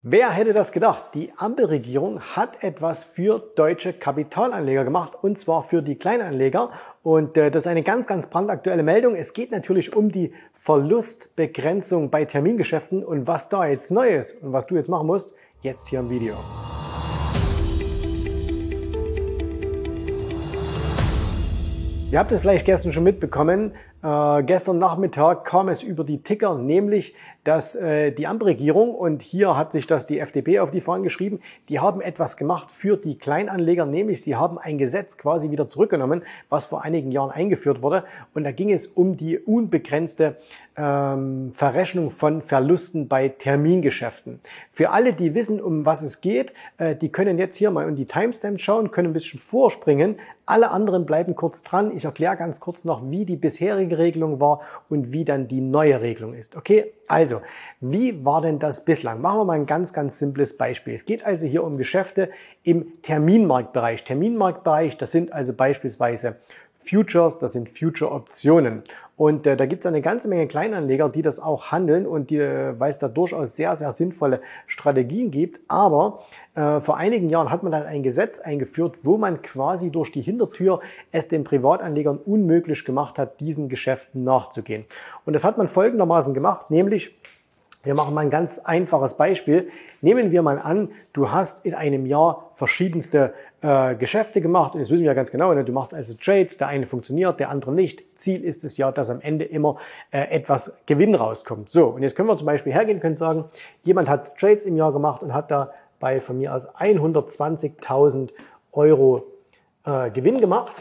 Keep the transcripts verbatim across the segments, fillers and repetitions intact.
Wer hätte das gedacht? Die Ampelregierung hat etwas für deutsche Kapitalanleger gemacht, und zwar für die Kleinanleger. Und äh, das ist eine ganz, ganz brandaktuelle Meldung. Es geht natürlich um die Verlustbegrenzung bei Termingeschäften und was da jetzt neu ist und was du jetzt machen musst, jetzt hier im Video. Ihr habt es vielleicht gestern schon mitbekommen. Äh, gestern Nachmittag kam es über die Ticker, nämlich, dass äh, die Ampelregierung, und hier hat sich das die F D P auf die Fahnen geschrieben, die haben etwas gemacht für die Kleinanleger, nämlich sie haben ein Gesetz quasi wieder zurückgenommen, was vor einigen Jahren eingeführt wurde. Und da ging es um die unbegrenzte ähm, Verrechnung von Verlusten bei Termingeschäften. Für alle, die wissen, um was es geht, äh, die können jetzt hier mal in die Timestamp schauen, können ein bisschen vorspringen. Alle anderen bleiben kurz dran. Ich erkläre ganz kurz noch, wie die bisherige Regelung war und wie dann die neue Regelung ist. Okay, also, wie war denn das bislang? Machen wir mal ein ganz, ganz simples Beispiel. Es geht also hier um Geschäfte im Terminmarktbereich. Terminmarktbereich, das sind also beispielsweise Futures, das sind Future-Optionen. Und äh, da gibt es eine ganze Menge Kleinanleger, die das auch handeln und die, äh, weil es da durchaus sehr, sehr sinnvolle Strategien gibt. Aber äh, vor einigen Jahren hat man dann ein Gesetz eingeführt, wo man quasi durch die Hintertür es den Privatanlegern unmöglich gemacht hat, diesen Geschäften nachzugehen. Und das hat man folgendermaßen gemacht, nämlich, wir machen mal ein ganz einfaches Beispiel. Nehmen wir mal an, du hast in einem Jahr verschiedenste äh, Geschäfte gemacht. Und das wissen wir ja ganz genau. Ne? Du machst also Trades, der eine funktioniert, der andere nicht. Ziel ist es ja, dass am Ende immer äh, etwas Gewinn rauskommt. So, und jetzt können wir zum Beispiel hergehen, können sagen, jemand hat Trades im Jahr gemacht und hat dabei von mir aus hundertzwanzigtausend Euro äh, Gewinn gemacht.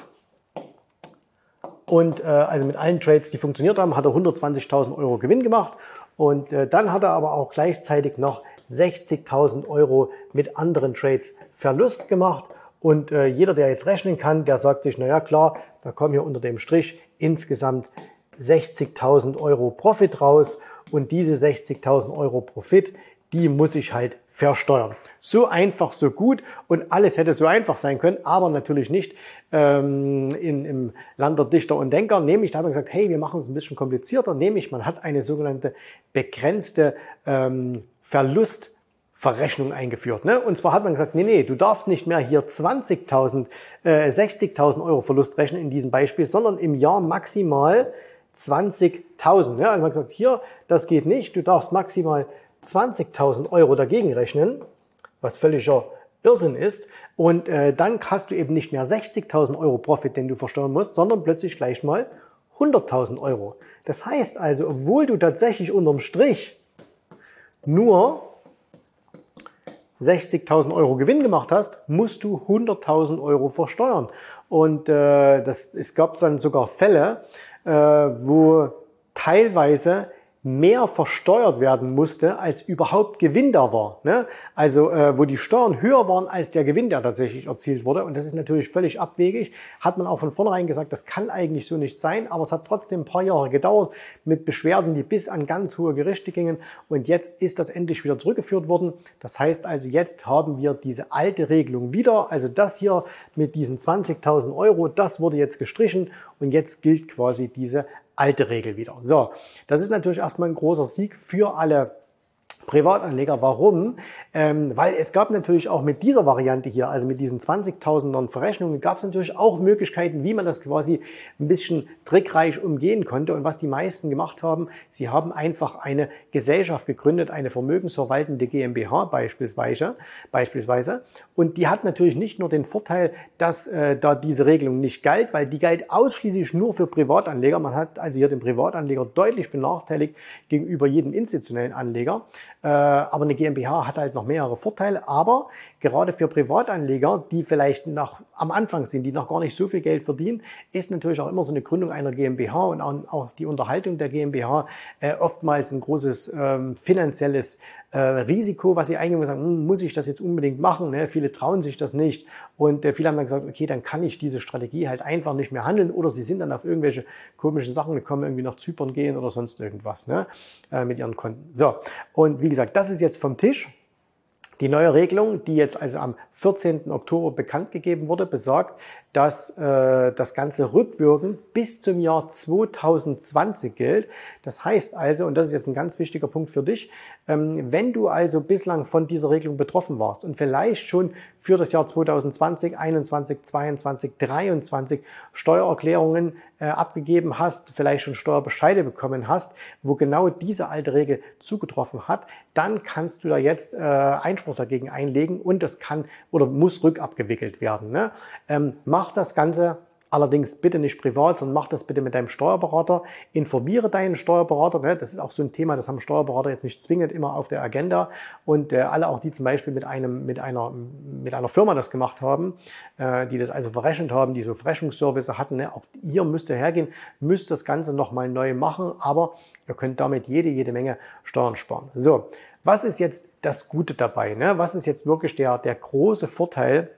Und äh, also mit allen Trades, die funktioniert haben, hat er hundertzwanzigtausend Euro Gewinn gemacht. Und äh, dann hat er aber auch gleichzeitig noch sechzigtausend Euro mit anderen Trades Verlust gemacht. Und äh, jeder, der jetzt rechnen kann, der sagt sich, naja klar, da kommen hier unter dem Strich insgesamt sechzigtausend Euro Profit raus. Und diese sechzigtausend Euro Profit, die muss ich halt versteuern. So einfach, so gut, und alles hätte so einfach sein können, aber natürlich nicht ähm, in, im Land der Dichter und Denker. Nämlich, da hat man gesagt, hey, wir machen es ein bisschen komplizierter, nämlich man hat eine sogenannte begrenzte ähm, Verlustverrechnung eingeführt. Ne? Und zwar hat man gesagt, nee, nee, du darfst nicht mehr hier zwanzigtausend, äh, sechzigtausend Euro Verlust rechnen in diesem Beispiel, sondern im Jahr maximal zwanzigtausend. Ja? Also man hat gesagt, hier, das geht nicht, du darfst maximal zwanzigtausend Euro dagegen rechnen, was völliger Irrsinn ist. Und äh, dann hast du eben nicht mehr sechzigtausend Euro Profit, den du versteuern musst, sondern plötzlich gleich mal hunderttausend Euro. Das heißt also, obwohl du tatsächlich unterm Strich nur sechzigtausend Euro Gewinn gemacht hast, musst du hunderttausend Euro versteuern. Und äh, das, es gab dann sogar Fälle, äh, wo teilweise mehr versteuert werden musste, als überhaupt Gewinn da war. Ne? Also äh, wo die Steuern höher waren als der Gewinn, der tatsächlich erzielt wurde. Und das ist natürlich völlig abwegig. Hat man auch von vornherein gesagt, das kann eigentlich so nicht sein. Aber es hat trotzdem ein paar Jahre gedauert mit Beschwerden, die bis an ganz hohe Gerichte gingen. Und jetzt ist das endlich wieder zurückgeführt worden. Das heißt also, jetzt haben wir diese alte Regelung wieder. Also das hier mit diesen zwanzigtausend Euro, das wurde jetzt gestrichen. Und jetzt gilt quasi diese alte Regel wieder. So, das ist natürlich erstmal ein großer Sieg für alle Privatanleger. Warum? Ähm, weil es gab natürlich auch mit dieser Variante hier, also mit diesen zwanzigtausendern Verrechnungen, gab es natürlich auch Möglichkeiten, wie man das quasi ein bisschen trickreich umgehen konnte. Und was die meisten gemacht haben, sie haben einfach eine Gesellschaft gegründet, eine vermögensverwaltende GmbH beispielsweise. beispielsweise. Und die hat natürlich nicht nur den Vorteil, dass äh, da diese Regelung nicht galt, weil die galt ausschließlich nur für Privatanleger. Man hat also hier den Privatanleger deutlich benachteiligt gegenüber jedem institutionellen Anleger. Aber eine GmbH hat halt noch mehrere Vorteile. Aber gerade für Privatanleger, die vielleicht noch am Anfang sind, die noch gar nicht so viel Geld verdienen, ist natürlich auch immer so eine Gründung einer GmbH und auch die Unterhaltung der GmbH äh, oftmals ein großes ähm, finanzielles äh, Risiko, was sie eingehen und sagen, hm, muss ich das jetzt unbedingt machen? Ne? Viele trauen sich das nicht. Und äh, viele haben dann gesagt, okay, dann kann ich diese Strategie halt einfach nicht mehr handeln. Oder sie sind dann auf irgendwelche komischen Sachen gekommen, irgendwie nach Zypern gehen oder sonst irgendwas, ne? äh, mit ihren Konten. So, und wie gesagt, das ist jetzt vom Tisch. Die neue Regelung, die jetzt also am vierzehnten Oktober bekannt gegeben wurde, besagt, dass äh, das Ganze rückwirkend bis zum Jahr zweitausendzwanzig gilt. Das heißt also, und das ist jetzt ein ganz wichtiger Punkt für dich, ähm, wenn du also bislang von dieser Regelung betroffen warst und vielleicht schon für das Jahr zweitausendzwanzig, einundzwanzig, zweiundzwanzig, dreiundzwanzig Steuererklärungen äh, abgegeben hast, vielleicht schon Steuerbescheide bekommen hast, wo genau diese alte Regel zugetroffen hat, dann kannst du da jetzt äh, Einspruch dagegen einlegen und das kann oder muss rückabgewickelt werden. Ne? Ähm, mach das Ganze allerdings bitte nicht privat, sondern mach das bitte mit deinem Steuerberater. Informiere deinen Steuerberater. Ne? Das ist auch so ein Thema, das haben Steuerberater jetzt nicht zwingend immer auf der Agenda. Und äh, alle auch, die zum Beispiel mit, einem, mit, einer, mit einer Firma das gemacht haben, äh, die das also verrechnet haben, die so Verrechnungsservice hatten, ne? Auch ihr müsst hergehen, müsst das Ganze nochmal neu machen, aber ihr könnt damit jede, jede Menge Steuern sparen. So, was ist jetzt das Gute dabei? Ne? Was ist jetzt wirklich der, der große Vorteil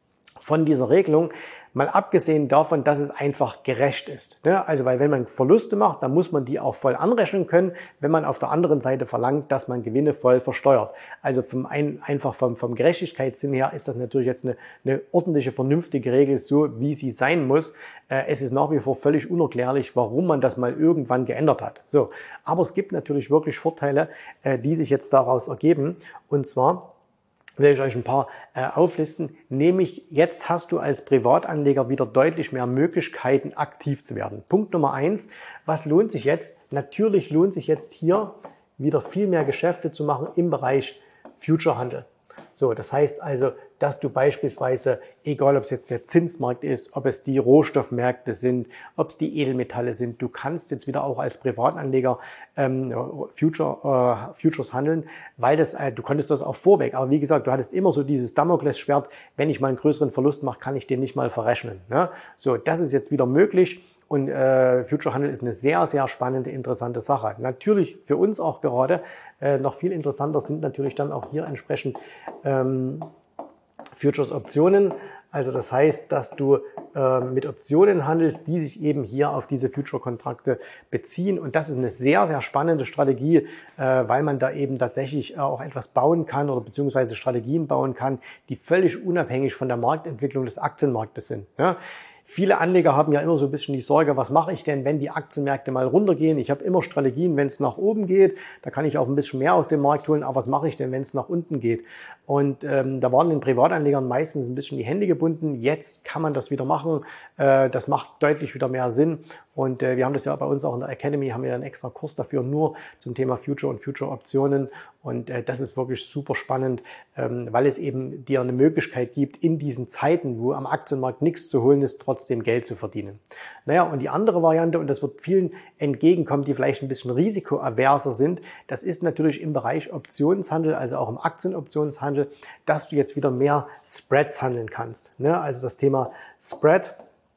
von dieser Regelung? Mal abgesehen davon, dass es einfach gerecht ist. Also, weil wenn man Verluste macht, dann muss man die auch voll anrechnen können, wenn man auf der anderen Seite verlangt, dass man Gewinne voll versteuert. Also vom ein, einfach vom, vom Gerechtigkeitssinn her ist das natürlich jetzt eine, eine ordentliche, vernünftige Regel, so wie sie sein muss. Es ist nach wie vor völlig unerklärlich, warum man das mal irgendwann geändert hat. So, aber es gibt natürlich wirklich Vorteile, die sich jetzt daraus ergeben. Und zwar will ich euch ein paar äh, auflisten, nämlich jetzt hast du als Privatanleger wieder deutlich mehr Möglichkeiten, aktiv zu werden. Punkt Nummer eins, was lohnt sich jetzt? Natürlich lohnt sich jetzt hier wieder viel mehr Geschäfte zu machen im Bereich Future-Handel. So, das heißt also, dass du beispielsweise, egal ob es jetzt der Zinsmarkt ist, ob es die Rohstoffmärkte sind, ob es die Edelmetalle sind, du kannst jetzt wieder auch als Privatanleger ähm, Future, äh, Futures handeln, weil das, äh, du konntest das auch vorweg. Aber wie gesagt, du hattest immer so dieses Damoklesschwert, wenn ich mal einen größeren Verlust mache, kann ich den nicht mal verrechnen. Ne? So, das ist jetzt wieder möglich. Und äh, Future-Handel ist eine sehr, sehr spannende, interessante Sache. Natürlich für uns auch gerade äh, noch viel interessanter sind natürlich dann auch hier entsprechend ähm, Futures-Optionen. Also das heißt, dass du äh, mit Optionen handelst, die sich eben hier auf diese Future-Kontrakte beziehen. Und das ist eine sehr, sehr spannende Strategie, äh, weil man da eben tatsächlich auch etwas bauen kann oder beziehungsweise Strategien bauen kann, die völlig unabhängig von der Marktentwicklung des Aktienmarktes sind. Ja? Viele Anleger haben ja immer so ein bisschen die Sorge, was mache ich denn, wenn die Aktienmärkte mal runtergehen? Ich habe immer Strategien, wenn es nach oben geht, da kann ich auch ein bisschen mehr aus dem Markt holen, aber was mache ich denn, wenn es nach unten geht? Und ähm, da waren den Privatanlegern meistens ein bisschen die Hände gebunden. Jetzt kann man das wieder machen. Äh, das macht deutlich wieder mehr Sinn. Und äh, wir haben das ja bei uns auch in der Academy, haben wir einen extra Kurs dafür, nur zum Thema Future und Future-Optionen. Und äh, das ist wirklich super spannend, ähm, weil es eben dir eine Möglichkeit gibt, in diesen Zeiten, wo am Aktienmarkt nichts zu holen ist, trotzdem Geld zu verdienen. Naja, und die andere Variante, und das wird vielen entgegenkommen, die vielleicht ein bisschen risikoaverser sind, das ist natürlich im Bereich Optionshandel, also auch im Aktienoptionshandel, dass du jetzt wieder mehr Spreads handeln kannst. Ne? Also das Thema Spread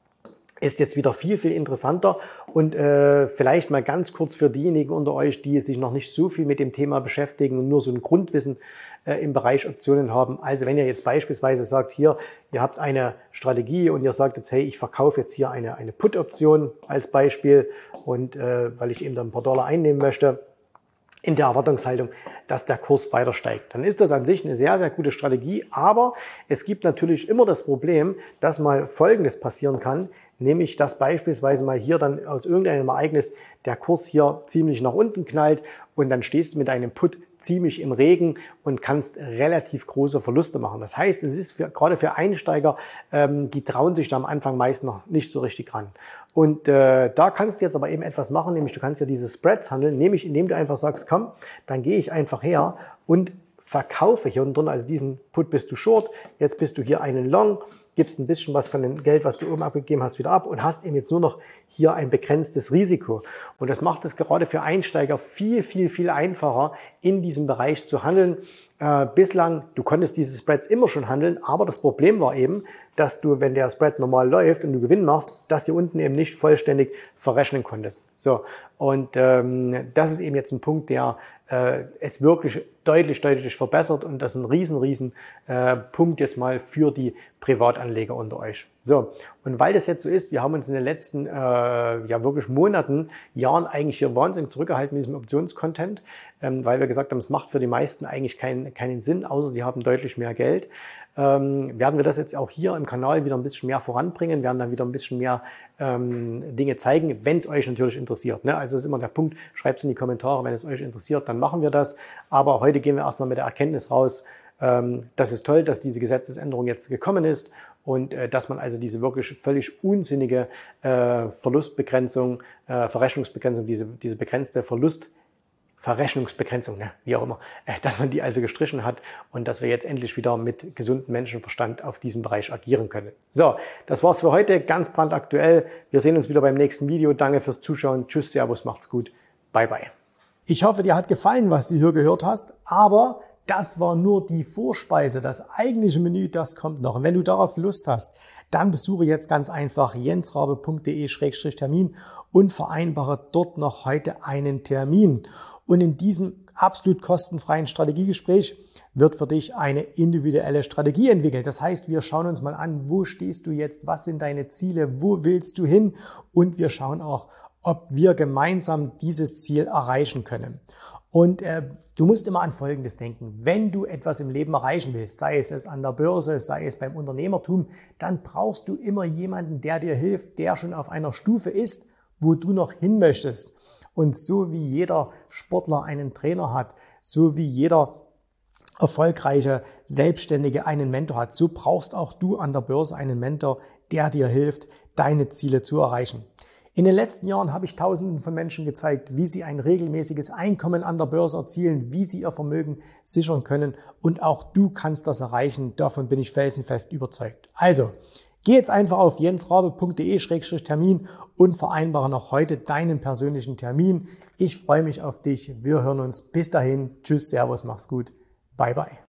ist jetzt wieder viel, viel interessanter. Und äh, vielleicht mal ganz kurz für diejenigen unter euch, die sich noch nicht so viel mit dem Thema beschäftigen und nur so ein Grundwissen äh, im Bereich Optionen haben. Also wenn ihr jetzt beispielsweise sagt, hier, ihr habt eine Strategie und ihr sagt jetzt, hey, ich verkaufe jetzt hier eine, eine Put-Option als Beispiel und äh, weil ich eben dann ein paar Dollar einnehmen möchte, in der Erwartungshaltung, dass der Kurs weiter steigt. Dann ist das an sich eine sehr, sehr gute Strategie, aber es gibt natürlich immer das Problem, dass mal Folgendes passieren kann, nämlich dass beispielsweise mal hier dann aus irgendeinem Ereignis der Kurs hier ziemlich nach unten knallt und dann stehst du mit einem Put ziemlich im Regen und kannst relativ große Verluste machen. Das heißt, es ist für, gerade für Einsteiger, ähm, die trauen sich da am Anfang meist noch nicht so richtig ran. Und äh, da kannst du jetzt aber eben etwas machen, nämlich du kannst ja diese Spreads handeln, nämlich indem du einfach sagst, komm, dann gehe ich einfach her und verkaufe hier unten drunter, also diesen Put bist du Short, jetzt bist du hier einen Long, gibst ein bisschen was von dem Geld, was du oben abgegeben hast, wieder ab und hast eben jetzt nur noch hier ein begrenztes Risiko. Und das macht es gerade für Einsteiger viel, viel, viel einfacher, in diesem Bereich zu handeln. Äh, bislang, du konntest diese Spreads immer schon handeln, aber das Problem war eben, dass du, wenn der Spread normal läuft und du Gewinn machst, das hier unten eben nicht vollständig verrechnen konntest. So, und ähm, das ist eben jetzt ein Punkt, der äh, es wirklich deutlich, deutlich verbessert und das ist ein riesen, riesen äh, Punkt jetzt mal für die Privatanleger unter euch. So, und weil das jetzt so ist, wir haben uns in den letzten äh, ja wirklich Monaten, Jahren eigentlich hier wahnsinnig zurückgehalten mit diesem Optionscontent. ähm, weil wir gesagt haben, es macht für die meisten eigentlich keinen, keinen Sinn, außer sie haben deutlich mehr Geld. Ähm, werden wir das jetzt auch hier im Kanal wieder ein bisschen mehr voranbringen, werden dann wieder ein bisschen mehr ähm, Dinge zeigen, wenn es euch natürlich interessiert. Ne? Also das ist immer der Punkt, schreibt es in die Kommentare, wenn es euch interessiert, dann machen wir das. Aber heute gehen wir erstmal mit der Erkenntnis raus, ähm, das ist toll, dass diese Gesetzesänderung jetzt gekommen ist und äh, dass man also diese wirklich völlig unsinnige äh, Verlustbegrenzung, äh, Verrechnungsbegrenzung, diese, diese begrenzte Verlust Verrechnungsbegrenzung, ne, wie auch immer, dass man die also gestrichen hat und dass wir jetzt endlich wieder mit gesundem Menschenverstand auf diesem Bereich agieren können. So, das war's für heute, ganz brandaktuell. Wir sehen uns wieder beim nächsten Video. Danke fürs Zuschauen. Tschüss, Servus, macht's gut. Bye, bye. Ich hoffe, dir hat gefallen, was du hier gehört hast, aber das war nur die Vorspeise. Das eigentliche Menü, das kommt noch. Und wenn du darauf Lust hast, dann besuche jetzt ganz einfach jensrabe punkt de Schrägstrich Termin und vereinbare dort noch heute einen Termin. Und in diesem absolut kostenfreien Strategiegespräch wird für dich eine individuelle Strategie entwickelt. Das heißt, wir schauen uns mal an, wo stehst du jetzt, was sind deine Ziele, wo willst du hin? Und wir schauen auch, ob wir gemeinsam dieses Ziel erreichen können. Und äh, du musst immer an Folgendes denken. Wenn du etwas im Leben erreichen willst, sei es an der Börse, sei es beim Unternehmertum, dann brauchst du immer jemanden, der dir hilft, der schon auf einer Stufe ist, wo du noch hin möchtest. Und so wie jeder Sportler einen Trainer hat, so wie jeder erfolgreiche Selbstständige einen Mentor hat, so brauchst auch du an der Börse einen Mentor, der dir hilft, deine Ziele zu erreichen. In den letzten Jahren habe ich Tausenden von Menschen gezeigt, wie sie ein regelmäßiges Einkommen an der Börse erzielen, wie sie ihr Vermögen sichern können. Und auch du kannst das erreichen. Davon bin ich felsenfest überzeugt. Also, geh jetzt einfach auf jensrabe punkt de Schrägstrich Termin und vereinbare noch heute deinen persönlichen Termin. Ich freue mich auf dich. Wir hören uns. Bis dahin. Tschüss, Servus, mach's gut. Bye, bye.